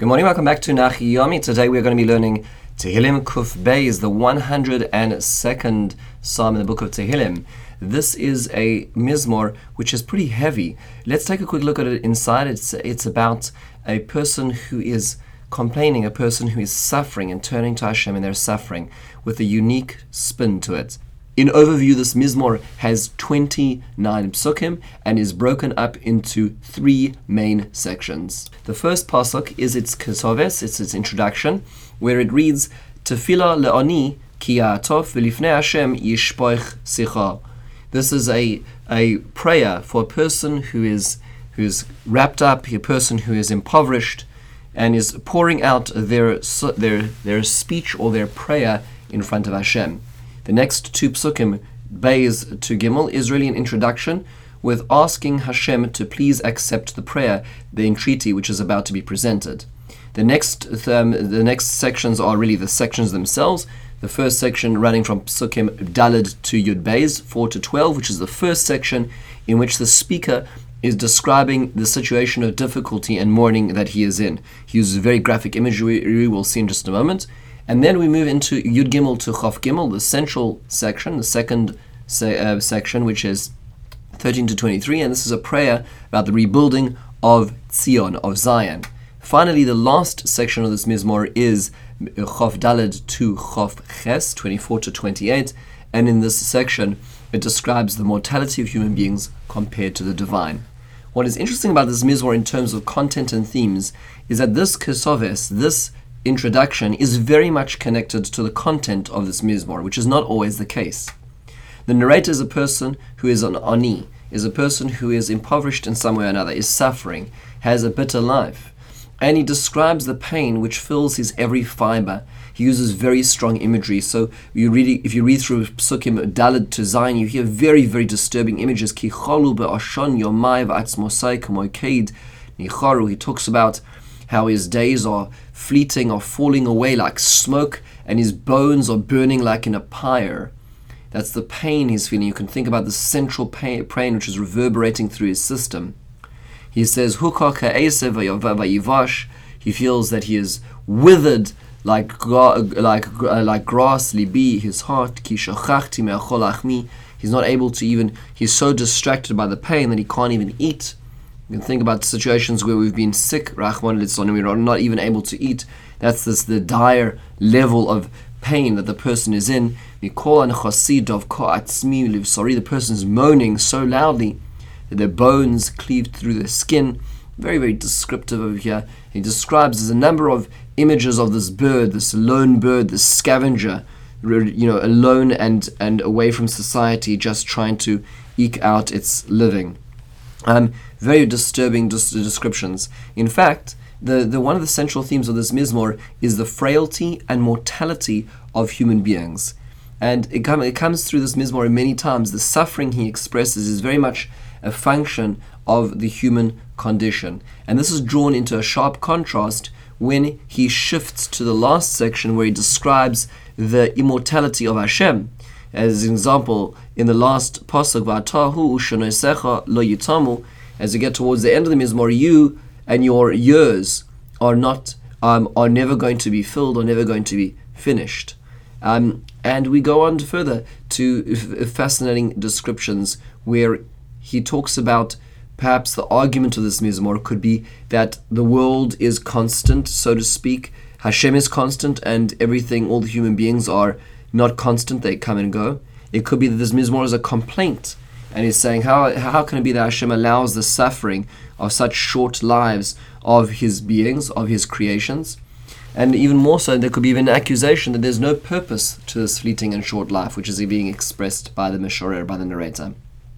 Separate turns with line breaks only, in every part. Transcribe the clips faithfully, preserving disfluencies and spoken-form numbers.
Good morning, welcome back to Nachi Yomi. Today we're going to be learning Tehillim Kuf Beis, the one hundred second Psalm in the book of Tehillim. This is a mizmor which is pretty heavy. Let's take a quick look at it inside. It's, it's about a person who is complaining, a person who is suffering and turning to Hashem in their suffering with a unique spin to it. In overview, this mizmor has twenty-nine psukim and is broken up into three main sections. The first pasuk is its kesoves, it's its introduction, where it reads, Tefillah le'ani ki ya'atov v'lifnei Hashem yishpoich sicha. This is a, a prayer for a person who is who is wrapped up, a person who is impoverished, and is pouring out their their their speech or their prayer in front of Hashem. The next two psukim, Beis to Gimel, is really an introduction with asking Hashem to please accept the prayer, the entreaty which is about to be presented. The next um, the next sections are really the sections themselves. The first section running from psukim Daled to Yud Beis, four to twelve, which is the first section in which the speaker is describing the situation of difficulty and mourning that he is in. He uses very graphic imagery, we'll see in just a moment. And then we move into Yud Gimel to Chof Gimel, the central section, the second se- uh, section, which is thirteen to twenty-three, and this is a prayer about the rebuilding of Zion, of Zion. Finally, the last section of this mizmor is Chof Daled to Chof Ches, twenty-four to twenty-eight, and in this section, it describes the mortality of human beings compared to the divine. What is interesting about this mizmor in terms of content and themes is that this kesoves, this introduction, is very much connected to the content of this mizmor, which is not always the case. The narrator is a person who is an ani, is a person who is impoverished in some way or another, is suffering, has a bitter life, and he describes the pain which fills his every fiber. He uses very strong imagery. So you read, if you read through Psukim Daled to Zion, you hear very, very disturbing images. Ki cholu be'ashon yomai v'atzmosai k'moi keid nicharu. He talks about how his days are fleeting, are falling away like smoke, and his bones are burning like in a pyre. That's the pain he's feeling. You can think about the central pain, pain which is reverberating through his system. He says, Hukah ka'esev vayivash. He feels that he is withered like gra- like uh, like grass. Libi, his heart. Ki shachachti me'achol achmi. He's not able to even. He's so distracted by the pain that he can't even eat. You can think about situations where we've been sick, Rahman litzon, and we're not even able to eat. That's this the dire level of pain that the person is in. The person is moaning so loudly that their bones cleave through their skin. Very, very descriptive over here. He describes there's a number of images of this bird, this lone bird, this scavenger, you know, alone and, and away from society, just trying to eke out its living. Um, very disturbing dis- descriptions. In fact, the, the one of the central themes of this mizmor is the frailty and mortality of human beings. And it, com- it comes through this mizmor many times. The suffering he expresses is very much a function of the human condition. And this is drawn into a sharp contrast when he shifts to the last section where he describes the immortality of Hashem. As an example, in the last pasuk, V'atahu u'shanosecha lo yitamu, as you get towards the end of the mizmor, you and your years are not um, are never going to be filled, or never going to be finished. Um, and we go on further to f- fascinating descriptions where he talks about perhaps the argument of this mizmor could be that the world is constant, so to speak. Hashem is constant, and everything, all the human beings are not constant, they come and go. It could be that this mizmor is a complaint, and he's saying, how how can it be that Hashem allows the suffering of such short lives of his beings, of his creations? And even more so, there could be even an accusation that there's no purpose to this fleeting and short life, which is being expressed by the Mishorer, by the narrator.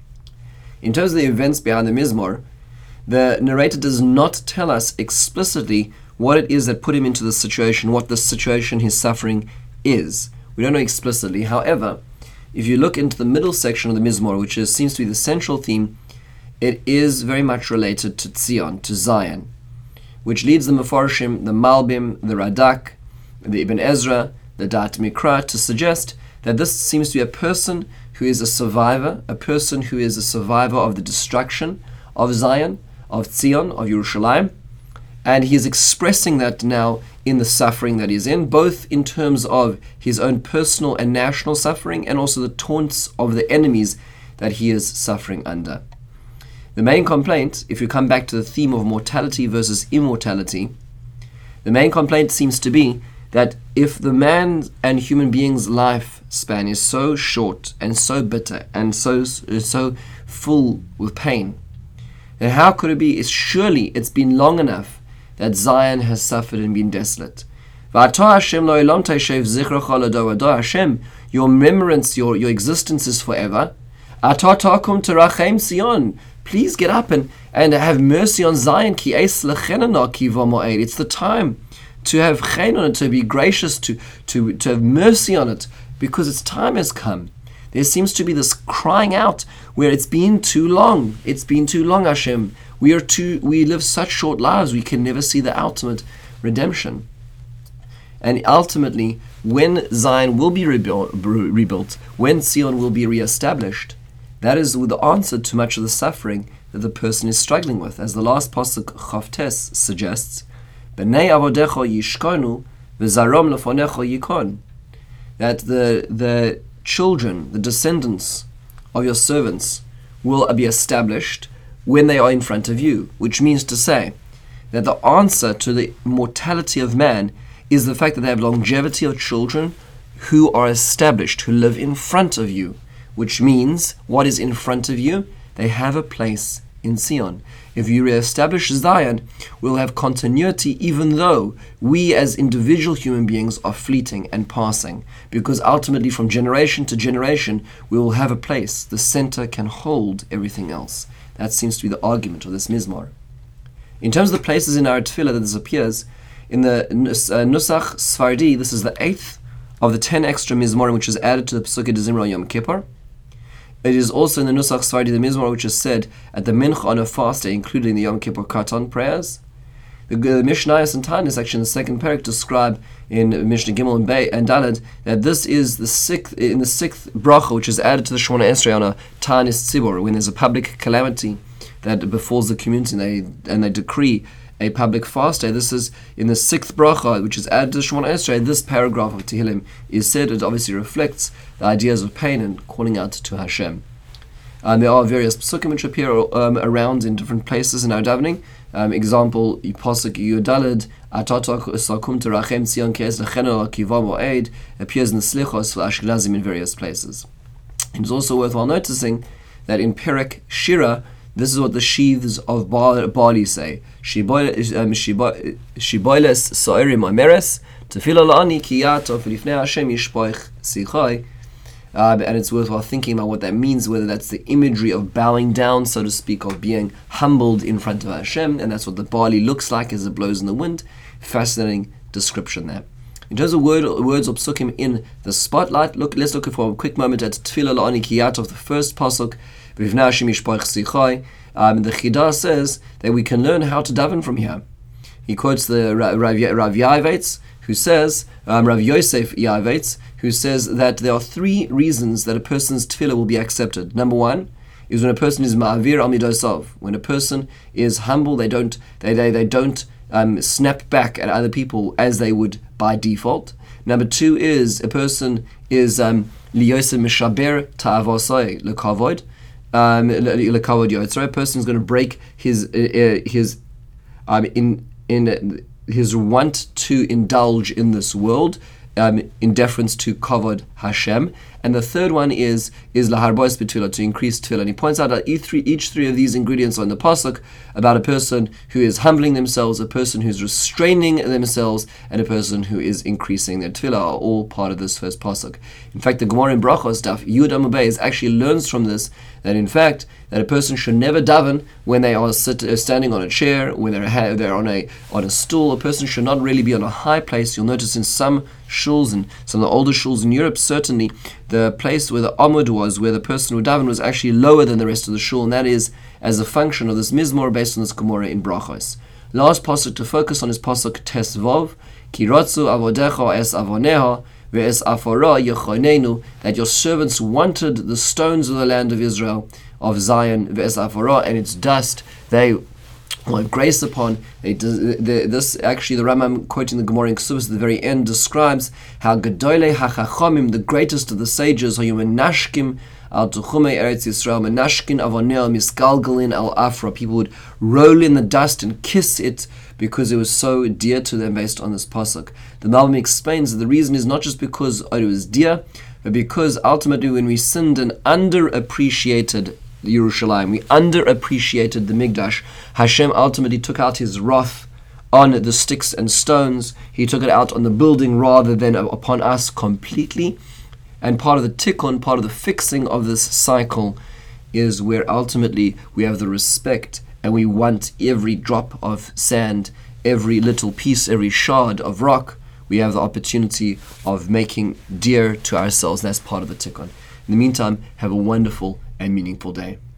In terms of the events behind the mizmor, the narrator does not tell us explicitly what it is that put him into this situation, what the situation he's suffering is. We don't know explicitly. However, if you look into the middle section of the mizmor, which is, seems to be the central theme, it is very much related to Zion, to Zion, which leads the Mefarshim, the Malbim, the Radak, the Ibn Ezra, the Dat Mikra to suggest that this seems to be a person who is a survivor, a person who is a survivor of the destruction of Zion, of Zion, of Yerushalayim, And he is expressing that now in the suffering that he's in, both in terms of his own personal and national suffering, and also the taunts of the enemies that he is suffering under. The main complaint, if you come back to the theme of mortality versus immortality, the main complaint seems to be that if the man and human being's lifespan is so short and so bitter and so so full with pain, then how could it be? It's surely it's been long enough that Zion has suffered and been desolate. Hashem, your remembrance, your, your existence is forever. Please get up and, and have mercy on Zion. It's the time to have chen on it, to be gracious, to, to, to have mercy on it, because its time has come. There seems to be this crying out where it's been too long. It's been too long, Hashem. We are too. We live such short lives. We can never see the ultimate redemption. And ultimately, when Zion will be rebuilt, rebuilt, when Zion will be reestablished, that is the answer to much of the suffering that the person is struggling with. As the last pasuk Chavtes suggests, "B'nei avodecha yishkonu v'zarom lefonecha yikon," that the the children, the descendants of your servants, will be established when they are in front of you, which means to say that the answer to the mortality of man is the fact that they have longevity of children who are established, who live in front of you, which means what is in front of you? They have a place in Zion. If you reestablish Zion, we'll have continuity, even though we as individual human beings are fleeting and passing, because ultimately from generation to generation we will have a place. The center can hold everything else. That seems to be the argument of this Mizmor. In terms of the places in our tefillah that this appears, in the uh, Nusach Sfardi, this is the eighth of the ten extra Mizmorim which is added to the Pesukei Zimra Yom Kippur. It is also in the Nusach Sfardi, the Mizmor which is said at the Mincha on a fast day, including the Yom Kippur Katan prayers. The, the Mishnayos and Tanis, actually in the second parak, describe in Mishnah Gimel and, Bay, and Daled that this is the sixth in the sixth bracha which is added to the Shemona Esrei on a Tanis Tzibor, when there's a public calamity that befalls the community and they and they decree a public fast day. This is in the sixth bracha, which is added to the Shemona Esrei. This paragraph of Tehillim is said. It obviously reflects the ideas of pain and calling out to Hashem. Um, there are various psukim which appear um, around in different places in our davening. Um, example, pasuk Yudalid, Atatok Sakum Terachem Tzion Ke'ez Lecheno Kivam O'ed, appears in the Slichos for Ashkenazim in various places. It's also worthwhile noticing that in Perek Shira, this is what the sheaves of barley say. Shiboiles so'irim ameres, tefillah la'ani kiyato v'lifnei Hashem yishpoich sichai. And it's worthwhile thinking about what that means, whether that's the imagery of bowing down, so to speak, of being humbled in front of Hashem, and that's what the barley looks like as it blows in the wind. Fascinating description there. In terms of word, words of psukim in the spotlight, look. Let's look for a quick moment at tefillah la'ani kiyato of the first pasuk. Um, the Chidah says that we can learn how to daven from here. He quotes the Rav, Rav Yavetz, who says, um, Rav Yosef Yavetz, who says that there are three reasons that a person's tefillah will be accepted. Number one is when a person is ma'avir al midosov. When a person is humble, they don't they they, they don't um, snap back at other people as they would by default. Number two is a person is liyosef mishaber ta'avosai lekavod. Um, a person is going to break his uh, his um, in in his want to indulge in this world, um, in deference to kavod Hashem. And the third one is is laharbos b'tefillah, to increase tefillah. And he points out that each three, each three of these ingredients are in the pasuk about a person who is humbling themselves, a person who's restraining themselves, and a person who is increasing their tefillah, are all part of this first pasuk. In fact, the Gemara in Brachos Daf Yud Amud Beis actually learns from this that in fact that a person should never daven when they are sit, uh, standing on a chair, when they're they're on a on a stool. A person should not really be on a high place. You'll notice in some shuls and some of the older shuls in Europe, certainly the place where the amud was, where the person would daven, was actually lower than the rest of the shul, and that is as a function of this mizmor based on this Gemara in Brachos. Last pasuk to focus on is pasuk Tes Vav, Ki ratzu avodecha es avoneha ve'es afara yechonenu, that your servants wanted the stones of the land of Israel, of Zion, ve'es afara, and its dust they or grace upon. It does, the, this actually, the Rambam quoting the Gemara in Ksubas at the very end describes how Gedolei HaChachamim, the greatest of the sages, are Menashkim al Tuchumei Eretz Yisrael, Menashkin Avonel Misgalgalin al Afra. People would roll in the dust and kiss it because it was so dear to them based on this pasuk. The Malbim explains that the reason is not just because it was dear, but because ultimately when we sinned and underappreciated Yerushalayim, we underappreciated the Mikdash, Hashem ultimately took out his wrath on the sticks and stones. He took it out on the building rather than upon us completely. And part of the tikkun, part of the fixing of this cycle is where ultimately we have the respect and we want every drop of sand, every little piece, every shard of rock. We have the opportunity of making dear to ourselves. That's part of the tikkun. In the meantime, have a wonderful and meaningful day.